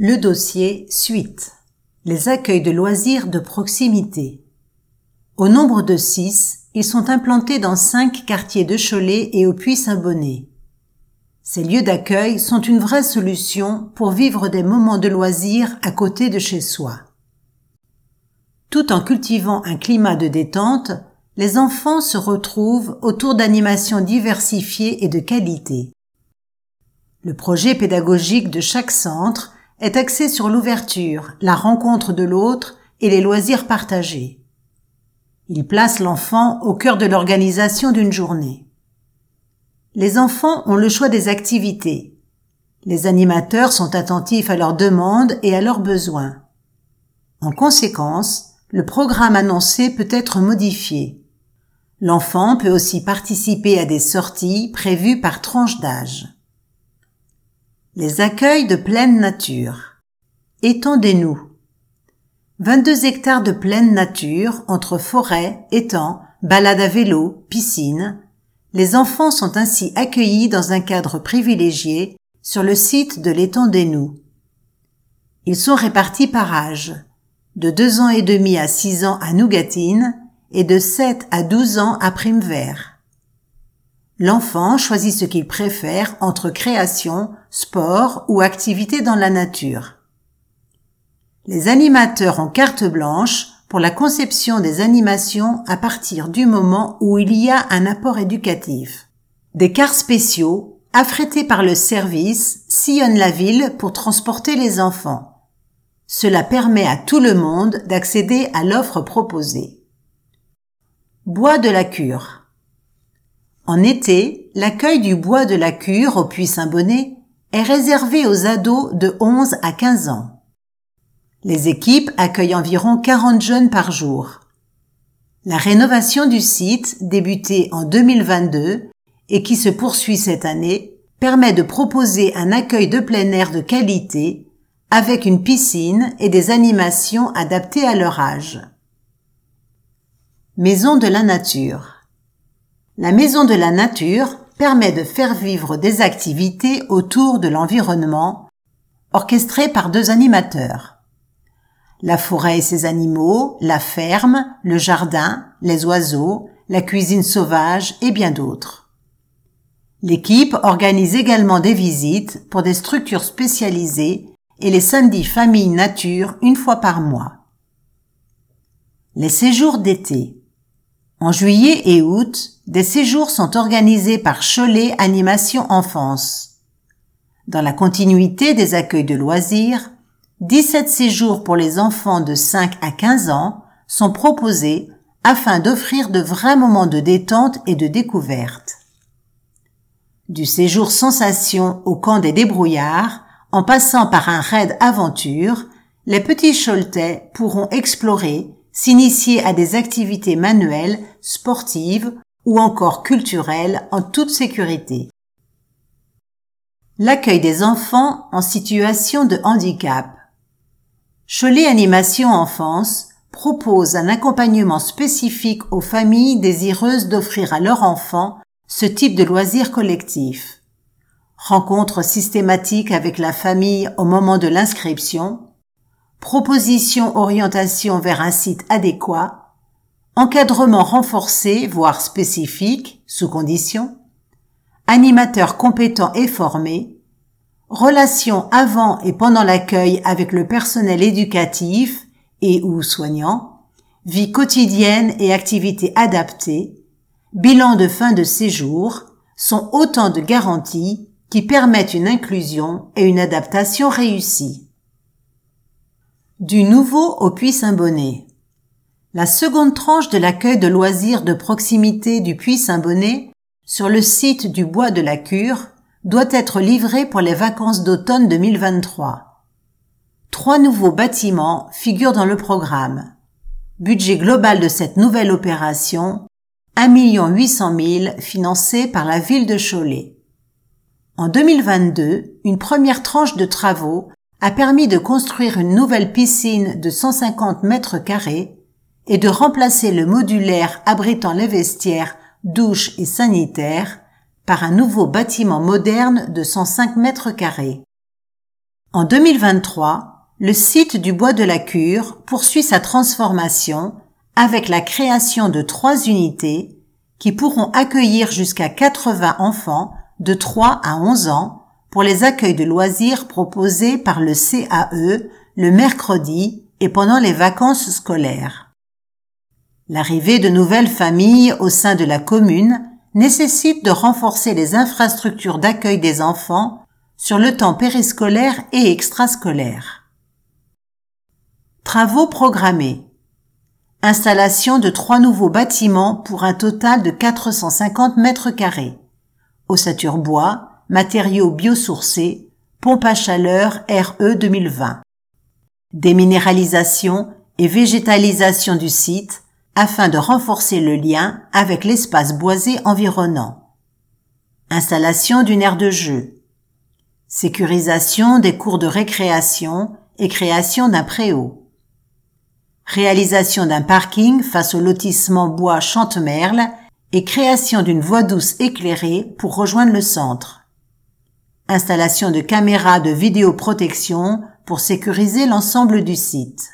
Le dossier suite. Les accueils de loisirs de proximité. Au nombre de 6, ils sont implantés dans 5 quartiers de Cholet et au Puy-Saint-Bonnet. Ces lieux d'accueil sont une vraie solution pour vivre des moments de loisirs à côté de chez soi. Tout en cultivant un climat de détente, les enfants se retrouvent autour d'animations diversifiées et de qualité. Le projet pédagogique de chaque centre est axé sur l'ouverture, la rencontre de l'autre et les loisirs partagés. Il place l'enfant au cœur de l'organisation d'une journée. Les enfants ont le choix des activités. Les animateurs sont attentifs à leurs demandes et à leurs besoins. En conséquence, le programme annoncé peut être modifié. L'enfant peut aussi participer à des sorties prévues par tranche d'âge. Les accueils de pleine nature. Étendez-nous. 22 hectares de pleine nature entre forêts, étangs, balades à vélo, piscines. Les enfants sont ainsi accueillis dans un cadre privilégié sur le site de l'Étendez-nous. Ils sont répartis par âge, de 2 ans et demi à 6 ans à Nougatine et de 7 à 12 ans à Primevert. L'enfant choisit ce qu'il préfère entre création, sport ou activité dans la nature. Les animateurs ont carte blanche pour la conception des animations à partir du moment où il y a un apport éducatif. Des cars spéciaux, affrétés par le service, sillonnent la ville pour transporter les enfants. Cela permet à tout le monde d'accéder à l'offre proposée. Bois de la Cure. En été, l'accueil du Bois de la Cure au Puy-Saint-Bonnet est réservé aux ados de 11 à 15 ans. Les équipes accueillent environ 40 jeunes par jour. La rénovation du site, débutée en 2022 et qui se poursuit cette année, permet de proposer un accueil de plein air de qualité avec une piscine et des animations adaptées à leur âge. Maison de la Nature. La Maison de la Nature permet de faire vivre des activités autour de l'environnement, orchestrées par 2 animateurs. La forêt et ses animaux, la ferme, le jardin, les oiseaux, la cuisine sauvage et bien d'autres. L'équipe organise également des visites pour des structures spécialisées et les samedis famille nature une fois par mois. Les séjours d'été. En juillet et août, des séjours sont organisés par Cholet Animation Enfance. Dans la continuité des accueils de loisirs, 17 séjours pour les enfants de 5 à 15 ans sont proposés afin d'offrir de vrais moments de détente et de découverte. Du séjour sensation au camp des débrouillards, en passant par un raid aventure, les petits Choletais pourront explorer, s'initier à des activités manuelles, sportives ou encore culturelles en toute sécurité. L'accueil des enfants en situation de handicap. Cholet Animation Enfance propose un accompagnement spécifique aux familles désireuses d'offrir à leurs enfants ce type de loisirs collectifs. Rencontres systématiques avec la famille au moment de l'inscription, proposition orientation vers un site adéquat, encadrement renforcé voire spécifique, sous condition, animateurs compétents et formés, relations avant et pendant l'accueil avec le personnel éducatif et ou soignant, vie quotidienne et activités adaptées, bilan de fin de séjour sont autant de garanties qui permettent une inclusion et une adaptation réussie. Du nouveau au Puy-Saint-Bonnet. La seconde tranche de l'accueil de loisirs de proximité du Puy-Saint-Bonnet sur le site du Bois de la Cure doit être livrée pour les vacances d'automne 2023. 3 nouveaux bâtiments figurent dans le programme. Budget global de cette nouvelle opération, 1 800 000 financé par la ville de Cholet. En 2022, une première tranche de travaux a permis de construire une nouvelle piscine de 150 mètres carrés et de remplacer le modulaire abritant les vestiaires, douches et sanitaires par un nouveau bâtiment moderne de 105 mètres carrés. En 2023, le site du Bois de la Cure poursuit sa transformation avec la création de 3 unités qui pourront accueillir jusqu'à 80 enfants de 3 à 11 ans pour les accueils de loisirs proposés par le CAE le mercredi et pendant les vacances scolaires. L'arrivée de nouvelles familles au sein de la commune nécessite de renforcer les infrastructures d'accueil des enfants sur le temps périscolaire et extrascolaire. Travaux programmés. Installation de 3 nouveaux bâtiments pour un total de 450 mètres carrés. Ossature bois, matériaux biosourcés, pompe à chaleur RE 2020. Déminéralisation et végétalisation du site afin de renforcer le lien avec l'espace boisé environnant. Installation d'une aire de jeu. Sécurisation des cours de récréation et création d'un préau. Réalisation d'un parking face au lotissement bois Chantemerle et création d'une voie douce éclairée pour rejoindre le centre. Installation de caméras de vidéoprotection pour sécuriser l'ensemble du site.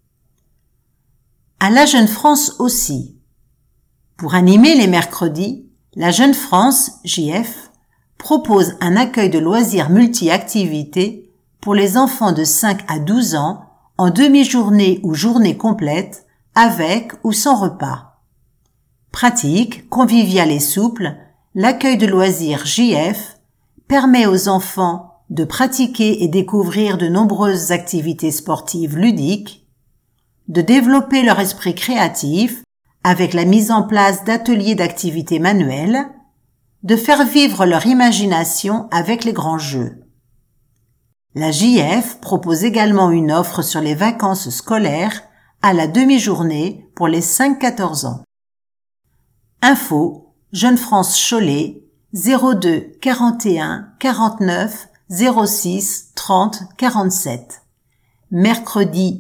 À la Jeune France aussi. Pour animer les mercredis, la Jeune France, JF, propose un accueil de loisirs multi-activités pour les enfants de 5 à 12 ans en demi-journée ou journée complète, avec ou sans repas. Pratique, convivial et souple, l'accueil de loisirs JF permet aux enfants de pratiquer et découvrir de nombreuses activités sportives ludiques, de développer leur esprit créatif avec la mise en place d'ateliers d'activités manuelles, de faire vivre leur imagination avec les grands jeux. La JF propose également une offre sur les vacances scolaires à la demi-journée pour les 5-14 ans. Info, Jeune France Cholet, 02 41 49 06 30 47. Mercredi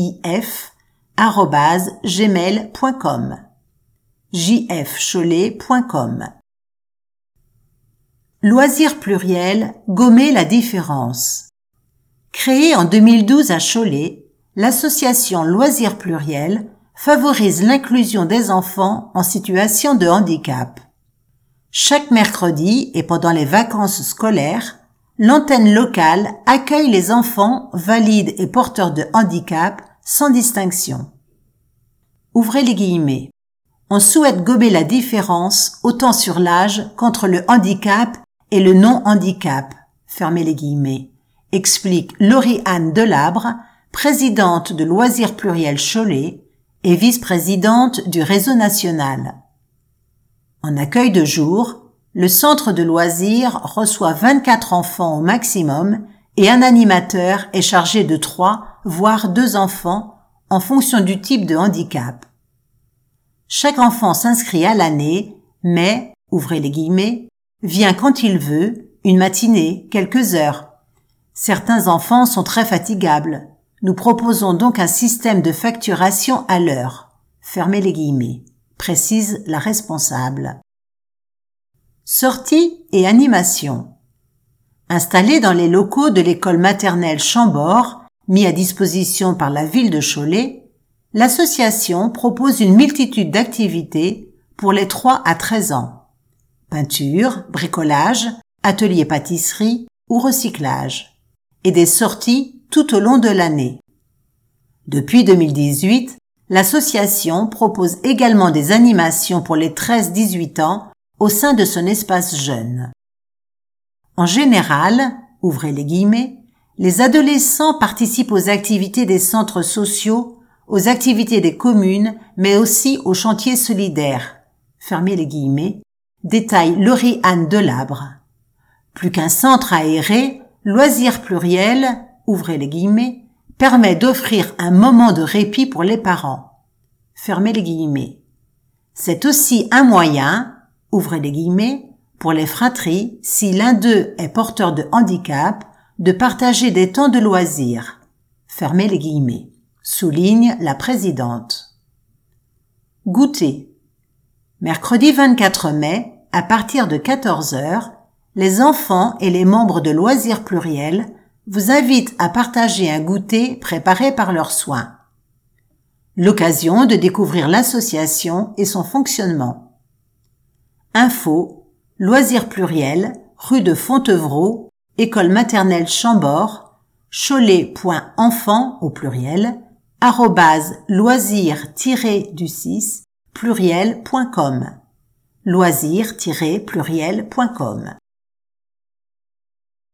jif@gmail.com. jfcholet.com. Loisirs pluriels, gommer la différence. Créée en 2012 à Cholet, l'association Loisirs pluriels favorise l'inclusion des enfants en situation de handicap. Chaque mercredi et pendant les vacances scolaires, l'antenne locale accueille les enfants valides et porteurs de handicap sans distinction. Ouvrez les guillemets. On souhaite gommer la différence autant sur l'âge qu'entre le handicap et le non-handicap. Fermez les guillemets. Explique Laurie-Anne Delabre, présidente de Loisirs Pluriels Cholet et vice-présidente du réseau national. En accueil de jour, le centre de loisirs reçoit 24 enfants au maximum et un animateur est chargé de 3, voire 2 enfants en fonction du type de handicap. Chaque enfant s'inscrit à l'année, mais, ouvrez les guillemets, vient quand il veut, une matinée, quelques heures. Certains enfants sont très fatigables. Nous proposons donc un système de facturation à l'heure. Fermez les guillemets, précise la responsable. Sortie et animation. Installée dans les locaux de l'école maternelle Chambord, mis à disposition par la ville de Cholet, l'association propose une multitude d'activités pour les 3 à 13 ans. Peinture, bricolage, atelier pâtisserie ou recyclage. Et des sorties tout au long de l'année. Depuis 2018, l'association propose également des animations pour les 13-18 ans au sein de son espace jeune. En général, ouvrez les guillemets, les adolescents participent aux activités des centres sociaux, aux activités des communes, mais aussi aux chantiers solidaires. Fermez les guillemets, détaille Laurie-Anne Delabre. Plus qu'un centre aéré, Loisirs pluriels, ouvrez les guillemets, permet d'offrir un moment de répit pour les parents. Fermez les guillemets. C'est aussi un moyen, ouvrez les guillemets, pour les fratries, si l'un d'eux est porteur de handicap, de partager des temps de loisirs. Fermez les guillemets, souligne la présidente. Goûter. Mercredi 24 mai, à partir de 14 h, les enfants et les membres de Loisirs Pluriels vous invite à partager un goûter préparé par leurs soins. L'occasion de découvrir l'association et son fonctionnement. Info, Loisirs Pluriel, rue de Fontevraud, École maternelle Chambord, cholet.enfant au pluriel, @loisir-pluriel.com. loisir-pluriel.com